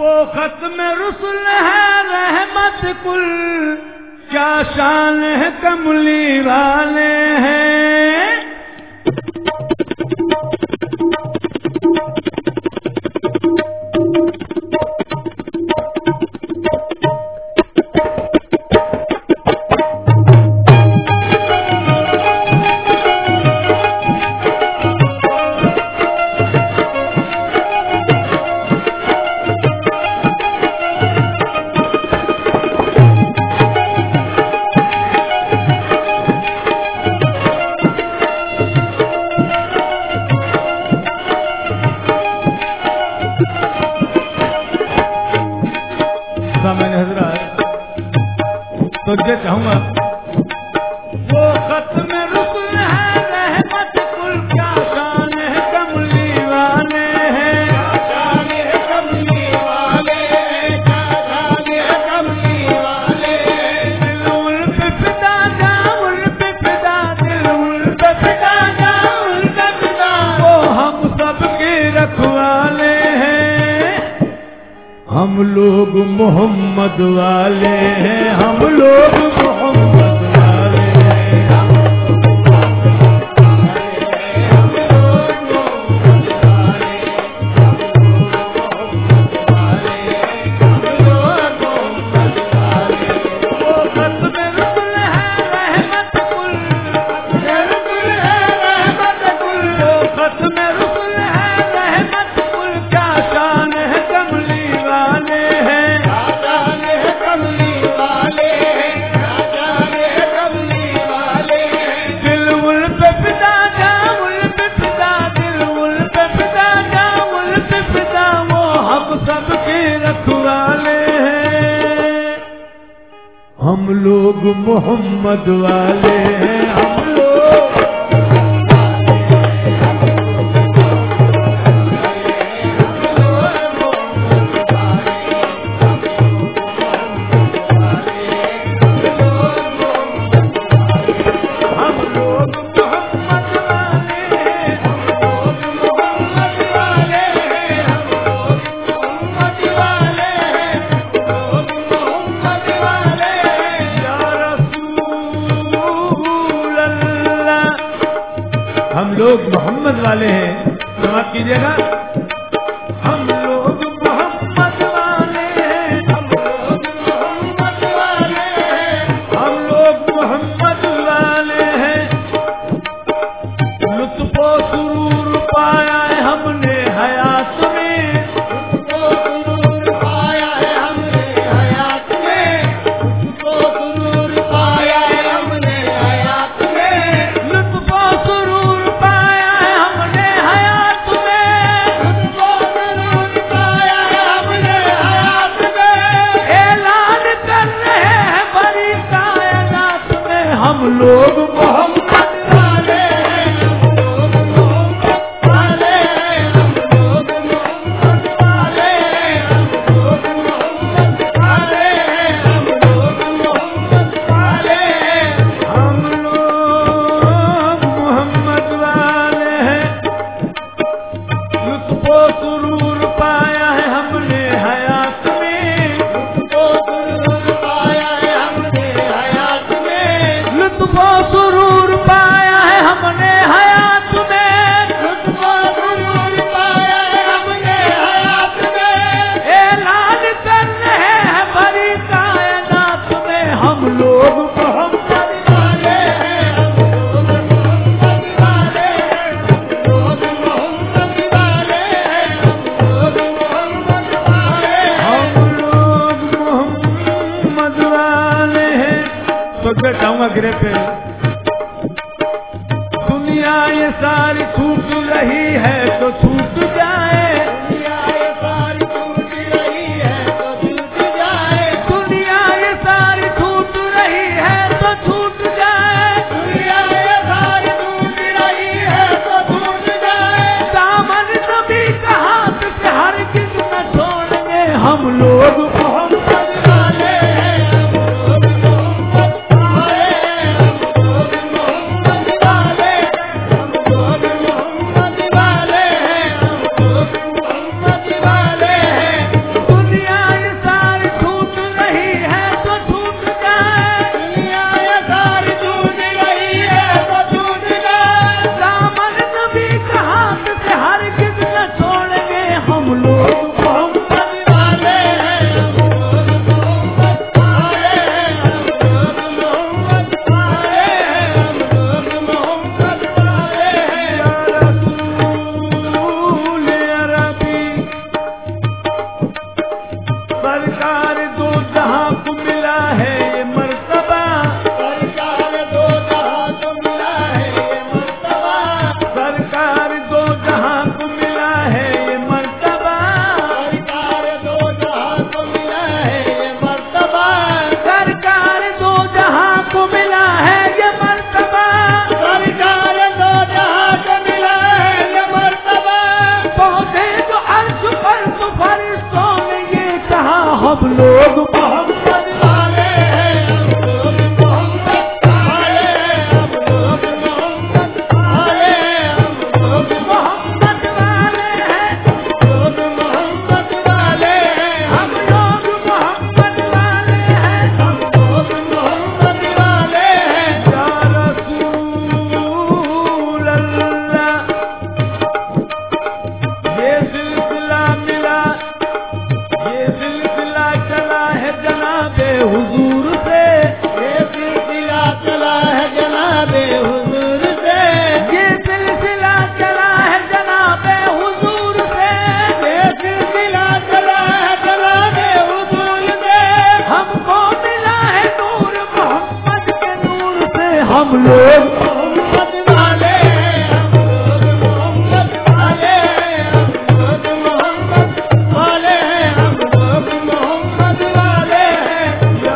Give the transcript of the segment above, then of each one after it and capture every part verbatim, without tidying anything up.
वो खत्म रुsul है रहमत कुल, क्या शान है कमली वाले हैं। चाहूंगा वो खत्म रुsul है रहमत कुल, क्या शान है कमली वाले हैं, क्या शान है कमली वाले हैं, क्या शान है कमली वाले हैं। दिल उल पे फिदा जा उल पे फिदा, दिल उल पे फिदा जा उल पे फिदा, वो हम सबके रखवाले हैं। हम लोग मोहम्मद वाले हैं, हम लोग मोहम्मद वाले हैं, हम लोग मोहम्मद वाले हैं, हम लोग मोहम्मद वाले हैं, हम लोग मोहम्मद वाले हैं। वो खत्म रुsul है रहमत कुल, रुsul है रहमत कुल, वो खत्म रुsul है रहमत कुल, क्या शान है कमली वाले हैं, क्या शान है कमली वाले हैं, क्या शान है कमली वाले हैं। दिल उल पे फिदा जा उल पे फिदा, दिल उल पे फिदा जा उल पे फिदा, वो हम सबके रखवाले हैं। हम लोग मोहम्मद वाले हैं, हम लोग लोग मोहम्मद वाले हैं। समाप्त कीजिएगा। हम लोग मोहम्मद वाले हैं, हम लोग मोहम्मद वाले हैं, हम लोग मोहम्मद वाले हैं। लुत्फ़ो सुरूर पाया है हमने हयात में, लुत्फ़ो सुरूर पाया है हमने हयात में, लुत्फ़ो सुरूर पाया है हमने हयात में, लुत्फ़ो सुरूर हम लोग मोहम्मद वाले हैं, हम लोग मोहम्मद वाले हैं, हम लोग मोहम्मद वाले हैं, हम लोग मोहम्मद वाले हैं, हम लोग मोहम्मद वाले हैं, हम लोग मोहम्मद वाले हैं। लुत्फ़ो सुरूर पाया है हमने हयात में, लुत्फ़ो सुरूर पाया है हमने हयात में, लुत्फ़ो सुरूर पाया है हमने हयात में, लुत्फ़ो सुरूर पाया है हमने हयात में। ऐलान कर रहे हैं बड़ी कायनात में, हम लोग मोहम्मद वाले हैं, हम लोग मोहम्मद वाले हैं, हम लोग मोहम्मद वाले हैं, हम लोग मोहम्मद वाले हैं, हम लोग मोहम्मद वाले हैं। तो मैं कहूँगा गिरे पे दुनिया ये सारी छूट रही है तो छूट जाए, दुनिया ये सारी छूट रही है तो छूट जाए, दुनिया ये सारी छूट रही है तो छूट जाए, दुनिया ये सारी छूट रही है तो छूट जाए। दामन नबी का हाथ से हर किस न छोड़ेंगे, हम लोग मोहम्मद वाले हैं, हम लोग मोहम्मद वाले हैं, हम लोग मोहम्मद वाले हैं, हम लोग मोहम्मद वाले हैं, हम लोग मोहम्मद वाले हैं। लोग मोहम्मद वाले हैं, हम लोग मोहम्मद वाले हैं, हम लोग मोहम्मद वाले हैं, हम लोग मोहम्मद वाले हैं, लोग मोहम्मद वाले हैं, हम लोग मोहम्मद वाले हैं, हम लोग मोहम्मद वाले हैं। या रसूल अल्लाह ये सिलसिला मिला, ये सिलसिला चला है जनाबे हुजूर से, ये सिलसिला चला है जनाबे हुजूर से, ये सिलसिला चला है जनाबे हुजूर से, ये सिलसिला चला है जनाबे हुजूर से। हमको मिला है नूर मोहम्मद के नूर से, हम लोग मोहम्मद वाले हैं, हम लोग मोहम्मद वाले हैं, हम लोग मोहम्मद वाले हैं, हम लोग मोहम्मद वाले हैं। या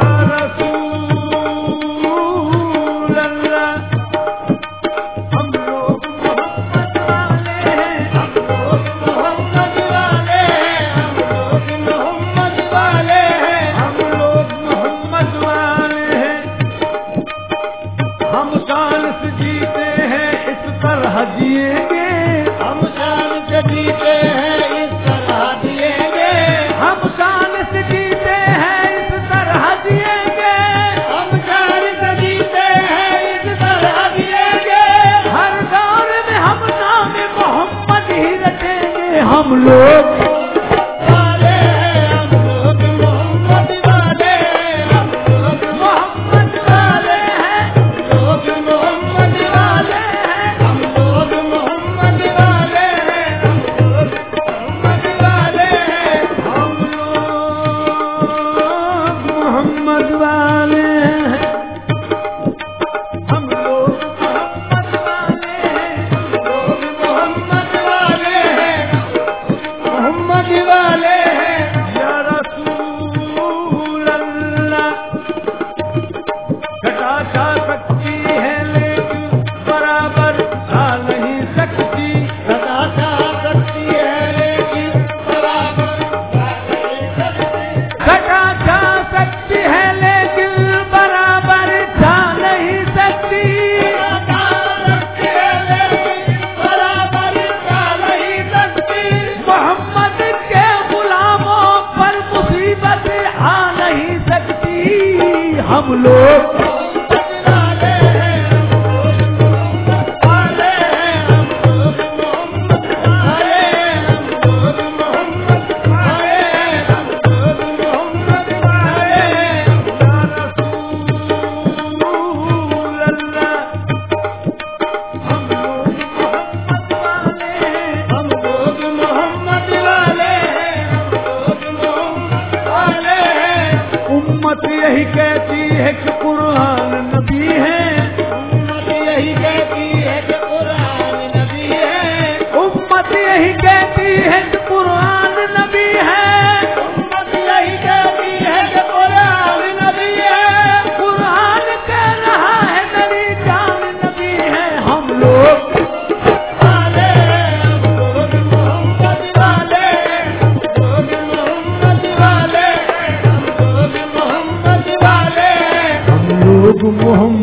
रसूल अल्लाह हम लोग मोहम्मद वाले हैं, हम लोग मोहम्मद वाले हैं, हम लोग मोहम्मद वाले हैं, हम लोग मोहम्मद वाले हैं। हम शान से जीते हैं इस तरह जिएंगे, हम शान से जीते हैं इस तरह जिएंगे, हम शान से जीते हैं इस तरह जिएंगे, हम शान से जीते हैं इस तरह जिएंगे। हर दौर में हम नाम मोहम्मद ही रखेंगे, हम लोग वाले हैं, हम लोग मोहम्मद वाले हैं, हम लोग मोहम्मद वाले हैं, लोग मोहम्मद वाले हैं, हम लोग मोहम्मद वाले हैं, हम लोग मोहम्मद वाले हैं, हम लोग मोहम्मद वाले हैं, हम लोग मोहम्मद वाले हैं, लोग मोहम्मद वाले हैं, मोहम्मद वाले हैं। या रसूल अल्लाह घटा जा सकती है लेकिन बराबर आ नहीं सकती, घटा जा सकती है लेकिन बराबर आ नहीं सकती, घटा जा सकती है लेकिन बराबर जा नहीं सकती, घटा सकती है लेकिन बराबर जा नहीं सकती। मोहम्मद के गुलामों पर मुसीबत आ नहीं सकती, हम लोग मोहम्मद वाले हैं, हम लोग मोहम्मद वाले हैं, हम लोग मोहम्मद वाले हैं, हम लोग मोहम्मद वाले हैं, हम लोग मोहम्मद वाले हैं। या रसूल अल्लाह हम लोग मोहम्मद वाले हैं, हम लोग मोहम्मद वाले हैं, हम लोग मोहम्मद वाले हैं। उम्मत यही कहती है कि कुरान नबी है, उम्मत यही कहती है कि कुरान नबी है, उम्मत यही कहती है कि कुरान नबी है, उम्मत यही कहती है कि कुरान नबी है। कुरान कह रहा है मेरी जान नबी है, हम लोग वाले हैं, हम लोग मोहम्मद वाले हैं, हम लोग मोहम्मद वाले हैं, हम लोग मोहम्मद वाले हैं, हम लोग मोहम्मद